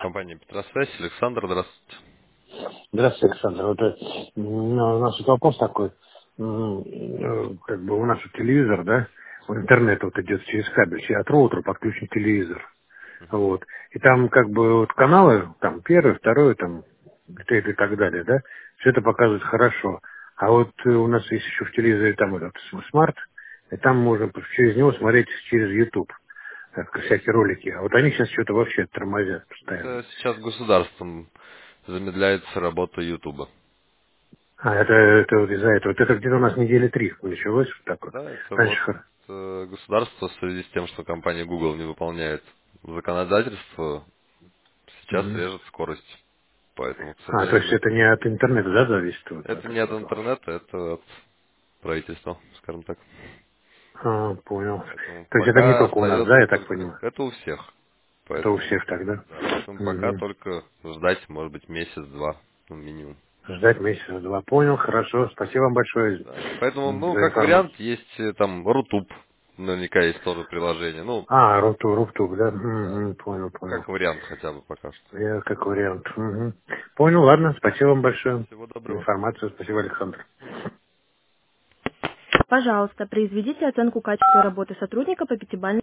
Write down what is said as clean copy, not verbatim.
Компания Петросвязь. Александр, здравствуйте. Здравствуйте, Александр. Вот, у нас вот вопрос такой. Как бы у нас вот телевизор, да, интернет вот идет через кабель, от роутера подключен телевизор. Вот. И там как бы вот каналы, там первый, второй, там, и так далее, да, все это показывает хорошо. А вот у нас есть еще в телевизоре там этот смарт, и там можно через него смотреть через YouTube всякие ролики. А вот они сейчас что-то вообще тормозят постоянно. Это сейчас государством замедляется работа Ютуба. А, это вот из-за этого. Вот это где-то у нас недели 3 началось вот так вот. Да, это Раньше вот государство в связи с тем, что компания Google не выполняет законодательство, сейчас Мгм. режет скорость. Поэтому, к А, то есть сожалению, это не от интернета, да, зависит вот это от не от этого ваш? интернета, это от правительства, скажем так. А, понял. Поэтому То есть это не пока только у нас, да, остается я так только... понимаю? Это у всех. Это у Поэтому, всех так, да? да, поэтому пока Мгм. только ждать, может быть, месяц-два, ну, минимум. Ждать месяца 2. Понял, хорошо. Спасибо вам большое Да. Поэтому, ну, за как вариант, информацию. есть там Рутуб, наверняка есть тоже приложение. Ну, А, Руфтук, да? да, Понял, понял. как вариант хотя бы пока что. Я как вариант. Понял, ладно, спасибо вам большое Всего за доброго. информацию. Спасибо, Александр. Пожалуйста, произведите оценку качества работы сотрудника по пятибалльной